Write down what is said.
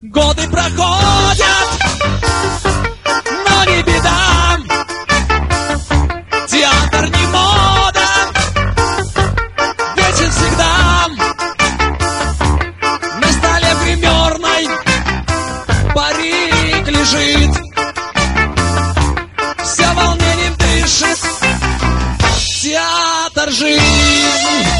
Годы проходят, но не беда. Театр не мода, вечен всегда. На столе гримерной парик лежит, все волнением дышит. Театр — жизнь.